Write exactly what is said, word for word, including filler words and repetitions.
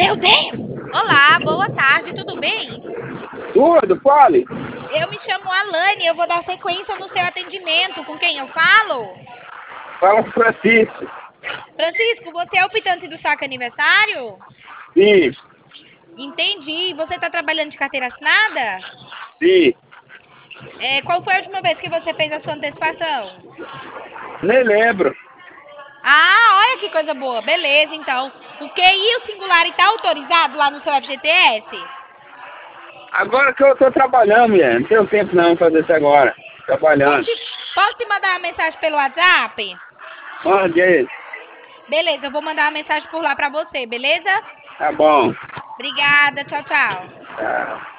Meu Deus! Olá, boa tarde, tudo bem? Tudo, fale. Eu me chamo Alane, eu vou dar sequência no seu atendimento. Com quem eu falo? Fala com Francisco. Francisco, você é o optante do saque aniversário? Sim, Entendi. Você está trabalhando de carteira assinada? sim. É, qual foi a última vez que você fez a sua antecipação? Nem lembro. Ah, olha que coisa boa. Beleza, então. O Q I e o Singular está autorizado lá no seu F G T S? Agora que eu tô trabalhando, mulher. Não tenho tempo não pra fazer isso agora. Posso Trabalhando. te, posso te mandar uma mensagem pelo WhatsApp? Mande aí. Beleza, eu vou mandar uma mensagem por lá pra você, beleza? Tá bom. Obrigada, tchau, tchau. Tá.